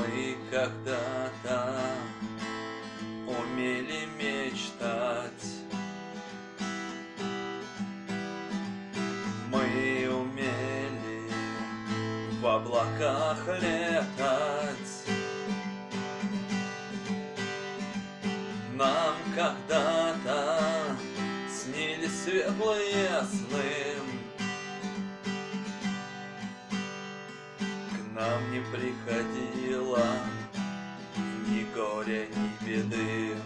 Мы когда-то умели мечтать, мы умели в облаках летать. Нам когда-то снились светлые сны, к нам не приходило ни горя, ни беды.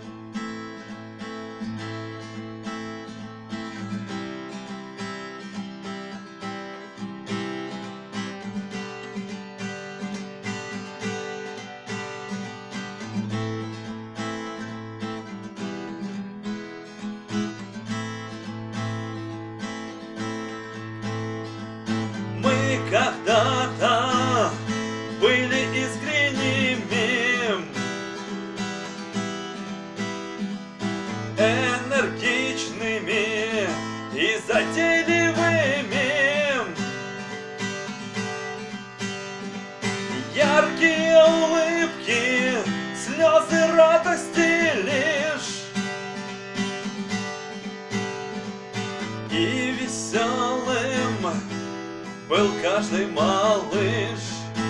Мы когда-то были искренними, энергичными и затейливыми. Яркие улыбки, слезы радости лишь, и веселым был каждый малыш.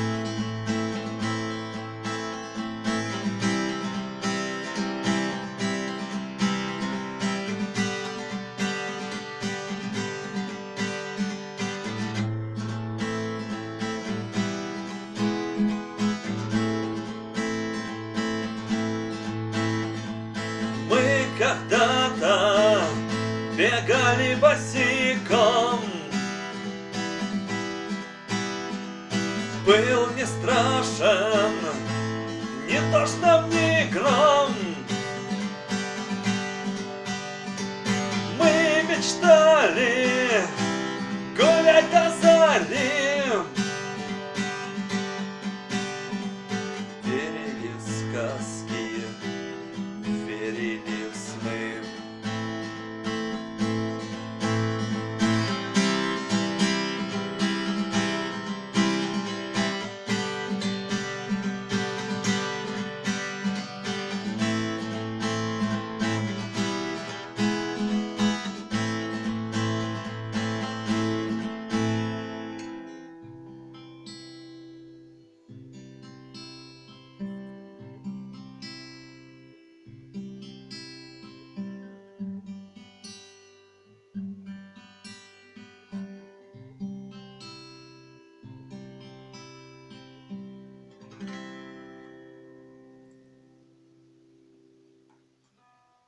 Мы когда-то бегали босиком, был не страшен ни дождь нам, ни гром. Мы мечтали гулять до зари,